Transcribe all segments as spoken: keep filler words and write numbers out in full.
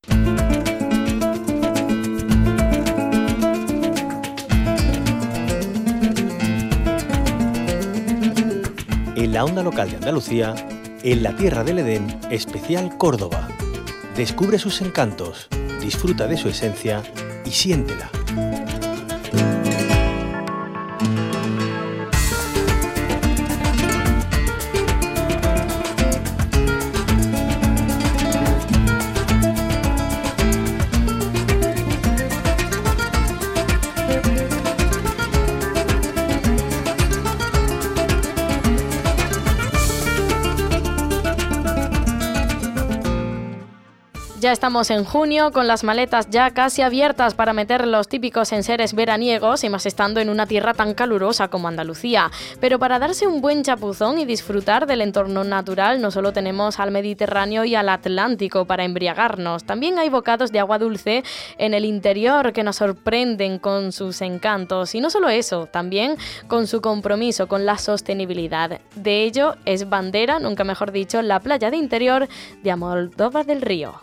En la onda local de Andalucía, en la Tierra del Edén, especial Córdoba. Descubre sus encantos, disfruta de su esencia y siéntela. Ya estamos en junio, con las maletas ya casi abiertas para meter los típicos enseres veraniegos, y más estando en una tierra tan calurosa como Andalucía. Pero para darse un buen chapuzón y disfrutar del entorno natural, no solo tenemos al Mediterráneo y al Atlántico para embriagarnos, también hay bocados de agua dulce en el interior que nos sorprenden con sus encantos. Y no solo eso, también con su compromiso con la sostenibilidad. De ello es bandera, nunca mejor dicho, la playa de interior de Almodóvar del Río.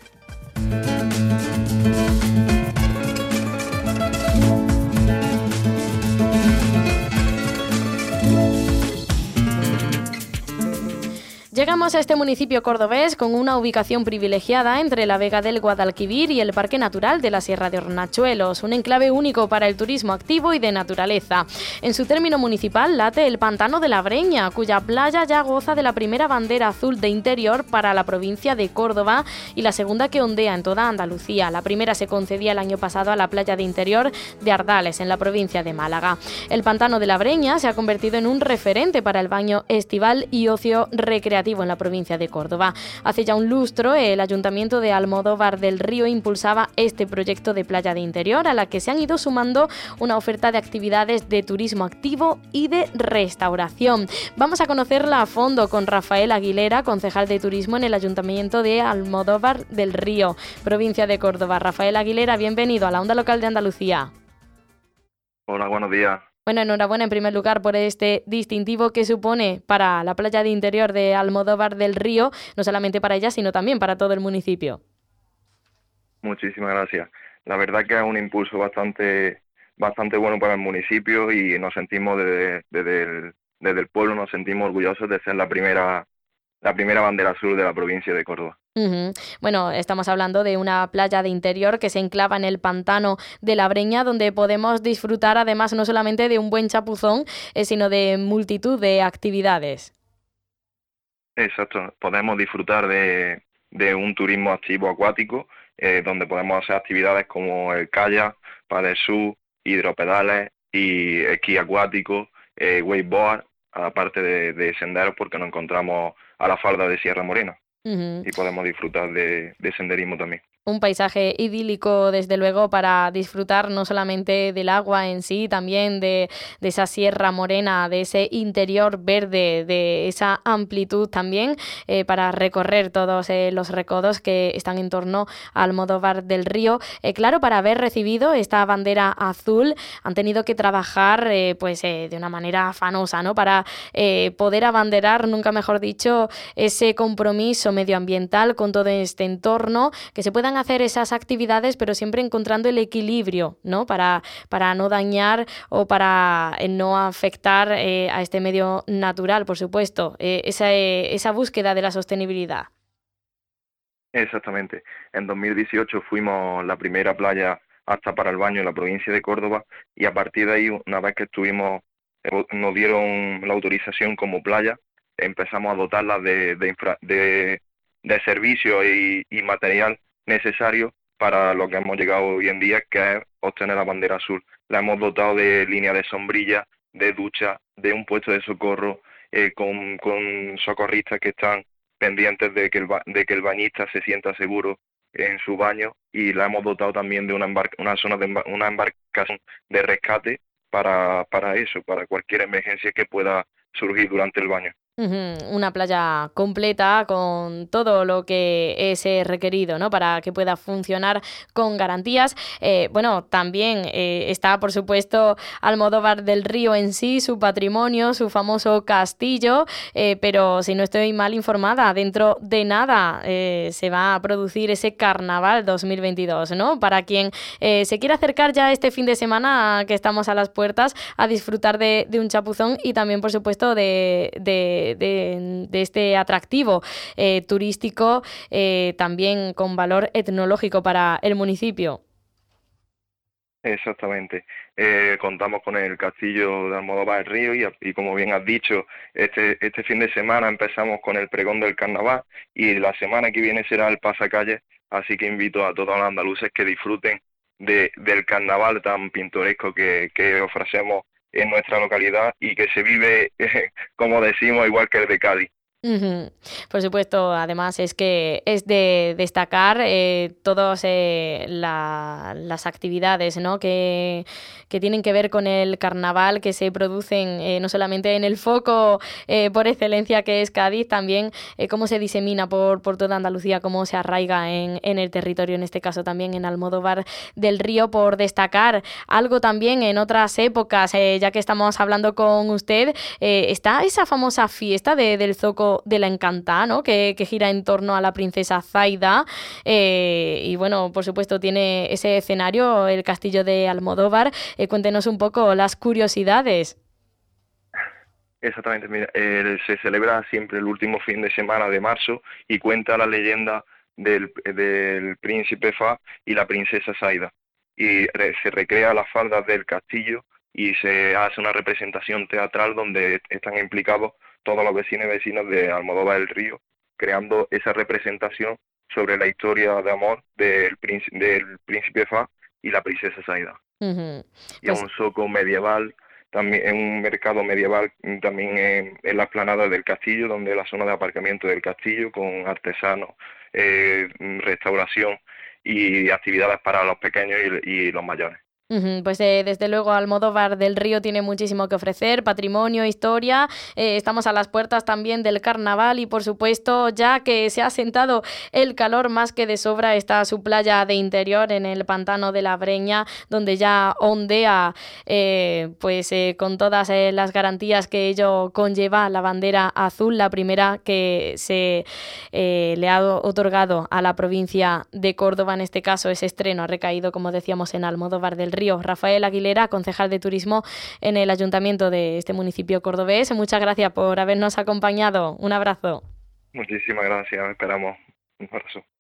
Llegamos a este municipio cordobés con una ubicación privilegiada entre la Vega del Guadalquivir y el Parque Natural de la Sierra de Hornachuelos, un enclave único para el turismo activo y de naturaleza. En su término municipal late el Pantano de la Breña, cuya playa ya goza de la primera bandera azul de interior para la provincia de Córdoba y la segunda que ondea en toda Andalucía. La primera se concedía el año pasado a la playa de interior de Ardales, en la provincia de Málaga. El Pantano de la Breña se ha convertido en un referente para el baño estival y ocio recreativo en la provincia de Córdoba. Hace ya un lustro, el Ayuntamiento de Almodóvar del Río impulsaba este proyecto de playa de interior, a la que se han ido sumando una oferta de actividades de turismo activo y de restauración. Vamos a conocerla a fondo con Rafael Aguilera, concejal de turismo en el Ayuntamiento de Almodóvar del Río, provincia de Córdoba. Rafael Aguilera, bienvenido a la Onda Local de Andalucía. Hola, buenos días. Bueno, enhorabuena en primer lugar por este distintivo que supone para la playa de interior de Almodóvar del Río, no solamente para ella, sino también para todo el municipio. Muchísimas gracias. La verdad que es un impulso bastante bastante bueno para el municipio y nos sentimos desde, desde, el, desde el pueblo, nos sentimos orgullosos de ser la primera la primera bandera azul de la provincia de Córdoba. Uh-huh. Bueno, estamos hablando de una playa de interior que se enclava en el Pantano de la Breña, donde podemos disfrutar además no solamente de un buen chapuzón, eh, sino de multitud de actividades. Exacto, podemos disfrutar de, de un turismo activo acuático, eh, donde podemos hacer actividades como el kayak, paddle surf, hidropedales y esquí acuático, eh, wakeboard, aparte de, de senderos, porque nos encontramos a la falda de Sierra Morena. Uh-huh. Y podemos disfrutar de, de senderismo también. Un paisaje idílico, desde luego, para disfrutar no solamente del agua en sí, también de, de esa Sierra Morena, de ese interior verde, de esa amplitud también, eh, para recorrer todos eh, los recodos que están en torno a Almodóvar del Río. Eh, claro, para haber recibido esta bandera azul han tenido que trabajar eh, pues eh, de una manera afanosa, ¿no? Para eh, poder abanderar, nunca mejor dicho, ese compromiso medioambiental con todo este entorno, que se puedan hacer esas actividades, pero siempre encontrando el equilibrio, ¿no? Para, para no dañar o para eh, no afectar eh, a este medio natural, por supuesto, eh, esa, eh, esa búsqueda de la sostenibilidad. Exactamente. En dos mil dieciocho fuimos la primera playa apta para el baño en la provincia de Córdoba y a partir de ahí, una vez que estuvimos, eh, nos dieron la autorización como playa, empezamos a dotarla de, de, infra, de, de servicios y, y material necesario para lo que hemos llegado hoy en día, que es obtener la bandera azul. La hemos dotado de línea de sombrilla, de ducha, de un puesto de socorro, eh, con, con socorristas que están pendientes de que, el, de que el bañista se sienta seguro en su baño, y la hemos dotado también de una, embar una zona de embar una embarcación de rescate para, para eso, para cualquier emergencia que pueda surgir durante el baño. Ujú, una playa completa con todo lo que es eh, requerido, ¿no? Para que pueda funcionar con garantías. Eh, bueno, también eh, está, por supuesto, Almodóvar del Río en sí, su patrimonio, su famoso castillo, eh, pero si no estoy mal informada, dentro de nada eh, se va a producir ese Carnaval dos mil veintidós, ¿no? Para quien eh, se quiera acercar ya este fin de semana, que estamos a las puertas, a disfrutar de, de un chapuzón y también, por supuesto, de... de De, de este atractivo eh, turístico, eh, también con valor etnológico para el municipio. Exactamente. Eh, contamos con el castillo de Almodóvar del Río y, y como bien has dicho, este, este fin de semana empezamos con el pregón del carnaval y la semana que viene será el pasacalle, así que invito a todos los andaluces que disfruten de, del carnaval tan pintoresco que, que ofrecemos en nuestra localidad y que se vive, eh, como decimos, igual que el de Cádiz. Ujú. Por supuesto, además es que es de destacar eh, todas eh, la- las actividades, ¿no? que, que tienen que ver con el carnaval, que se producen eh, no solamente en el foco eh, por excelencia que es Cádiz, también eh, cómo se disemina por, por toda Andalucía, cómo se arraiga en, en el territorio, en este caso también en Almodóvar del Río, por destacar algo también en otras épocas, eh, ya que estamos hablando con usted, eh, está esa famosa fiesta de- del Zoco de la Encantada, ¿no? Que, que gira en torno a la princesa Zaida, eh, y bueno, por supuesto tiene ese escenario, el castillo de Almodóvar. Eh, cuéntenos un poco las curiosidades. Exactamente, mira, eh, se celebra siempre el último fin de semana de marzo y cuenta la leyenda del, del príncipe Fa y la princesa Zaida. Y re- se recrea las faldas del castillo y se hace una representación teatral donde están implicados todos los vecinos y vecinas de Almodóvar del Río, creando esa representación sobre la historia de amor del, príncipe, del príncipe Fa y la princesa Zaida. Ujú. Y a Pues un zoco medieval, también en un mercado medieval, mm, también en, en la explanada del castillo, donde la zona de aparcamiento del castillo, con artesanos, eh, mm, restauración y actividades para los pequeños y, y los mayores. Ujú, pues eh, desde luego Almodóvar del Río tiene muchísimo que ofrecer, patrimonio, historia, eh, estamos a las puertas también del carnaval y por supuesto ya que se ha sentado el calor más que de sobra está su playa de interior en el pantano de la Breña, donde ya ondea eh, pues eh, con todas eh, las garantías que ello conlleva la bandera azul, la primera que se eh, le ha otorgado a la provincia de Córdoba, en este caso ese estreno ha recaído, como decíamos, en Almodóvar del Río. Rafael Aguilera, concejal de turismo en el ayuntamiento de este municipio cordobés, muchas gracias por habernos acompañado. Un abrazo. Muchísimas gracias, esperamos un abrazo.